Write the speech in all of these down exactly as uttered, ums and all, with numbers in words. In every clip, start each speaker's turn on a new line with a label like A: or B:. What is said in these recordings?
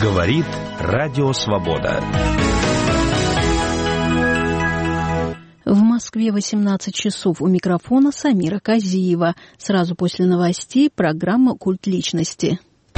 A: Говорит Радио Свобода.
B: В Москве восемнадцать часов. У микрофона Самира Казиева. Сразу после новостей программа «Культ личности».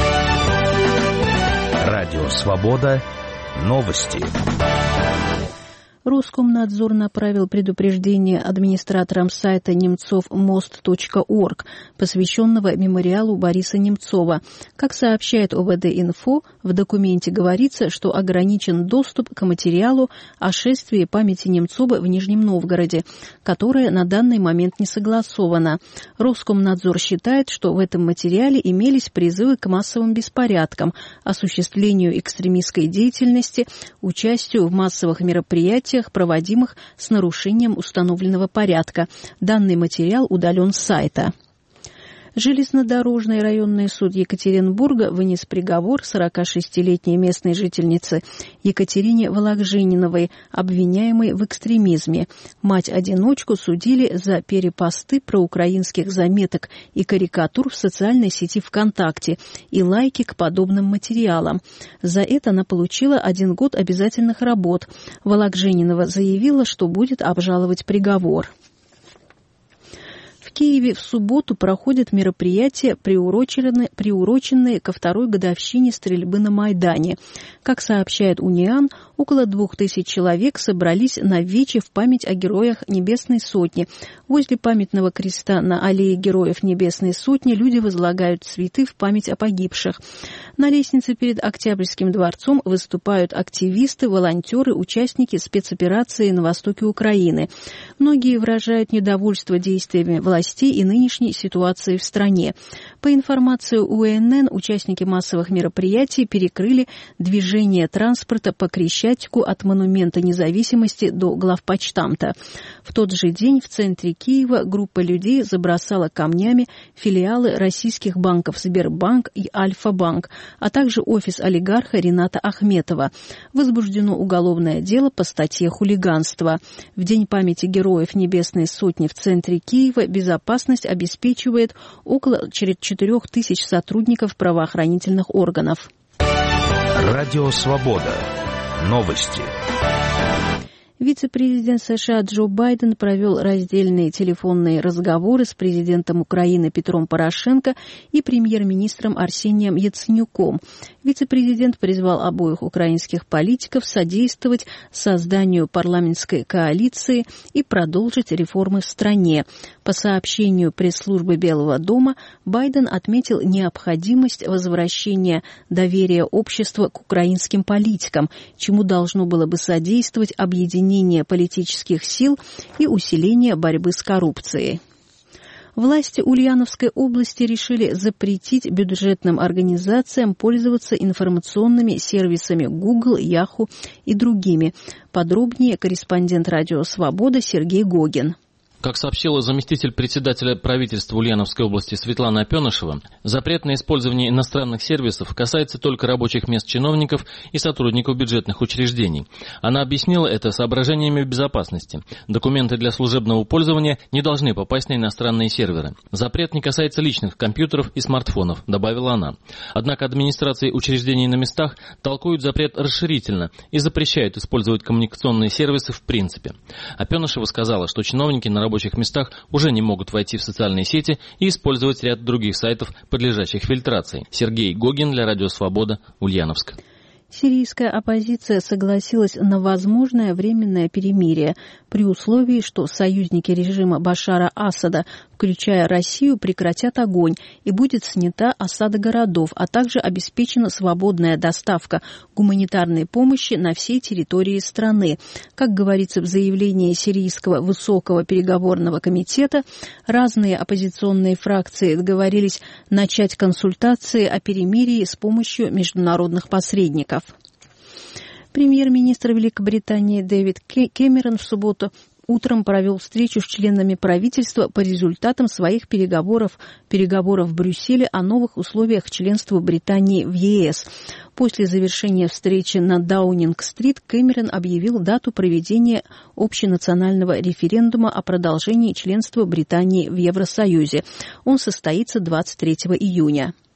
A: Радио Свобода. Новости.
B: Роскомнадзор направил предупреждение администраторам сайта немцов мост точка орг, посвященного мемориалу Бориса Немцова. Как сообщает о вэ дэ-инфо, в документе говорится, что ограничен доступ к материалу о шествии памяти Немцова в Нижнем Новгороде, которое на данный момент не согласовано. Роскомнадзор считает, что в этом материале имелись призывы к массовым беспорядкам, осуществлению экстремистской деятельности, участию в массовых мероприятиях, проводимых с нарушением установленного порядка. Данный материал удален с сайта. Железнодорожный районный суд Екатеринбурга вынес приговор сорокашестилетней местной жительнице Екатерине Вологжининовой, обвиняемой в экстремизме. Мать-одиночку судили за перепосты проукраинских заметок и карикатур в социальной сети ВКонтакте и лайки к подобным материалам. За это она получила один год обязательных работ. Вологжининова заявила, что будет обжаловать приговор. В Киеве в субботу проходят мероприятия, приуроченные, приуроченные ко второй годовщине стрельбы на Майдане. Как сообщает Униан, около двух тысяч человек собрались на вече в память о героях Небесной Сотни. Возле памятного креста на аллее героев Небесной Сотни люди возлагают цветы в память о погибших. На лестнице перед Октябрьским дворцом выступают активисты, волонтеры, участники спецоперации на востоке Украины. Многие выражают недовольство действиями властей и нынешней ситуации в стране. По информации У Эн Эн, участники массовых мероприятий перекрыли движение транспорта по Крещатику от Монумента Независимости до главпочтамта. В тот же день в центре Киева группа людей забросала камнями филиалы российских банков Сбербанк и Альфа-банк, а также офис олигарха Рената Ахметова. Возбуждено уголовное дело по статье «Хулиганство». В День памяти героев Небесной Сотни в центре Киева безопасность обеспечивает около четырех тысяч сотрудников правоохранительных органов.
A: Радио Свобода. Новости.
B: Вице-президент США Джо Байден провел раздельные телефонные разговоры с президентом Украины Петром Порошенко и премьер-министром Арсением Яценюком. Вице-президент призвал обоих украинских политиков содействовать созданию парламентской коалиции и продолжить реформы в стране. По сообщению пресс-службы Белого дома, Байден отметил необходимость возвращения доверия общества к украинским политикам, чему должно было бы содействовать объединение политических сил и усиление борьбы с коррупцией. Власти Ульяновской области решили запретить бюджетным организациям пользоваться информационными сервисами Google, Yahoo и другими. Подробнее корреспондент Радио Свобода Сергей Гогин.
C: Как сообщила заместитель председателя правительства Ульяновской области Светлана Опенышева, запрет на использование иностранных сервисов касается только рабочих мест чиновников и сотрудников бюджетных учреждений. Она объяснила это соображениями безопасности. Документы для служебного пользования не должны попасть на иностранные серверы. Запрет не касается личных компьютеров и смартфонов, добавила она. Однако администрации учреждений на местах толкуют запрет расширительно и запрещают использовать коммуникационные сервисы в принципе. Опенышева сказала, что чиновники на работе В рабочих местах уже не могут войти в социальные сети и использовать ряд других сайтов, подлежащих фильтрации. Сергей Гогин для Радио Свобода, Ульяновск.
B: Сирийская оппозиция согласилась на возможное временное перемирие при условии, что союзники режима Башара Асада, включая Россию, прекратят огонь и будет снята осада городов, а также обеспечена свободная доставка гуманитарной помощи на всей территории страны. Как говорится в заявлении Сирийского высокого переговорного комитета, разные оппозиционные фракции договорились начать консультации о перемирии с помощью международных посредников. Премьер-министр Великобритании Дэвид Кэмерон в субботу утром провел встречу с членами правительства по результатам своих переговоров, переговоров в Брюсселе о новых условиях членства Британии в Е С. После завершения встречи на Даунинг-стрит Кэмерон объявил дату проведения общенационального референдума о продолжении членства Британии в Евросоюзе. Он состоится двадцать третьего июня.